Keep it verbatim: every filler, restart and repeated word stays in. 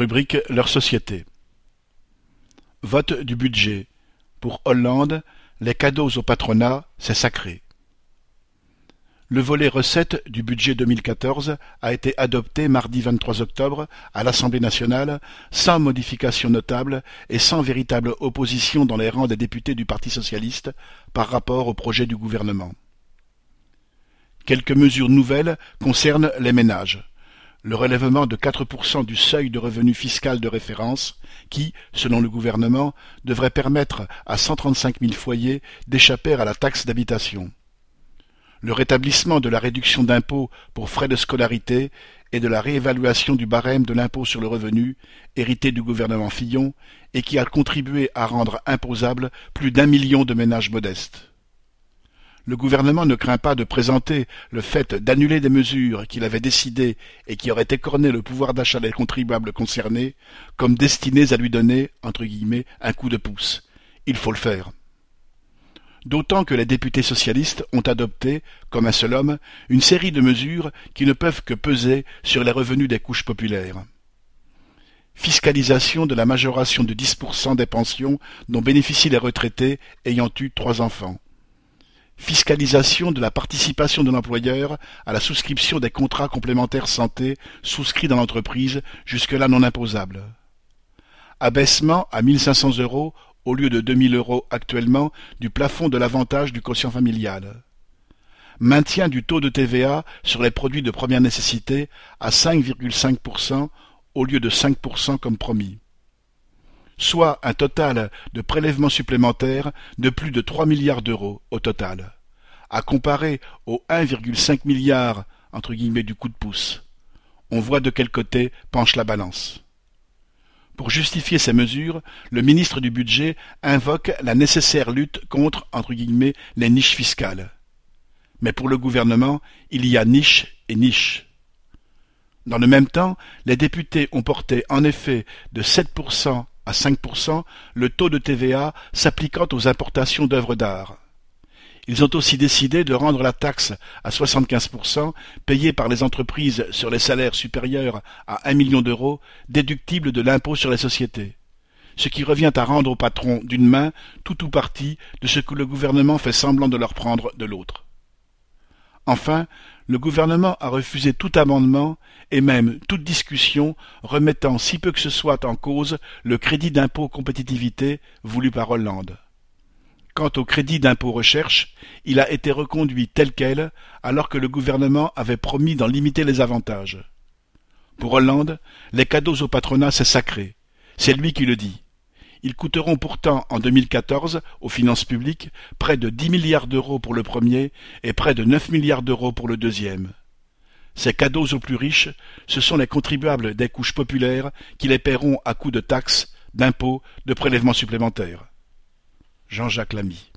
Rubrique leur société. Vote du budget. Pour Hollande, les cadeaux au patronat, c'est sacré. Le volet recettes du budget deux mille quatorze a été adopté mardi vingt-trois octobre à l'Assemblée nationale sans modification notable et sans véritable opposition dans les rangs des députés du Parti socialiste par rapport au projet du gouvernement. Quelques mesures nouvelles concernent les ménages. Le relèvement de quatre pour cent du seuil de revenu fiscal de référence qui, selon le gouvernement, devrait permettre à cent trente-cinq mille foyers d'échapper à la taxe d'habitation. Le rétablissement de la réduction d'impôt pour frais de scolarité et de la réévaluation du barème de l'impôt sur le revenu, hérité du gouvernement Fillon, et qui a contribué à rendre imposable plus d'un million de ménages modestes. Le gouvernement ne craint pas de présenter le fait d'annuler des mesures qu'il avait décidées et qui auraient écorné le pouvoir d'achat des contribuables concernés comme destinées à lui donner, entre guillemets, un coup de pouce. Il faut le faire. D'autant que les députés socialistes ont adopté, comme un seul homme, une série de mesures qui ne peuvent que peser sur les revenus des couches populaires. Fiscalisation de la majoration de dix pour cent des pensions dont bénéficient les retraités ayant eu trois enfants. Fiscalisation de la participation de l'employeur à la souscription des contrats complémentaires santé souscrits dans l'entreprise, jusque-là non imposables. Abaissement à mille cinq cents euros au lieu de deux mille euros actuellement du plafond de l'avantage du quotient familial. Maintien du taux de T V A sur les produits de première nécessité à cinq virgule cinq pour cent au lieu de cinq pour cent comme promis. Soit un total de prélèvements supplémentaires de plus de trois milliards d'euros au total, à comparer aux un virgule cinq milliard entre guillemets du coup de pouce. On voit de quel côté penche la balance. Pour justifier ces mesures, le ministre du Budget invoque la nécessaire lutte contre entre guillemets les niches fiscales. Mais pour le gouvernement, il y a niche et niche. Dans le même temps, les députés ont porté en effet de sept pour cent à cinq pour cent le taux de T V A s'appliquant aux importations d'œuvres d'art. Ils ont aussi décidé de rendre la taxe à soixante-quinze pour cent payée par les entreprises sur les salaires supérieurs à un million d'euros déductible de l'impôt sur les sociétés, ce qui revient à rendre aux patrons d'une main tout ou partie de ce que le gouvernement fait semblant de leur prendre de l'autre. Enfin, le gouvernement a refusé tout amendement et même toute discussion remettant si peu que ce soit en cause le crédit d'impôt compétitivité voulu par Hollande. Quant au crédit d'impôt recherche, il a été reconduit tel quel alors que le gouvernement avait promis d'en limiter les avantages. Pour Hollande, les cadeaux au patronat c'est sacré. C'est lui qui le dit. Ils coûteront pourtant en deux mille quatorze aux finances publiques près de dix milliards d'euros pour le premier et près de neuf milliards d'euros pour le deuxième. Ces cadeaux aux plus riches, ce sont les contribuables des couches populaires qui les paieront à coups de taxes, d'impôts, de prélèvements supplémentaires. Jean-Jacques Lamy.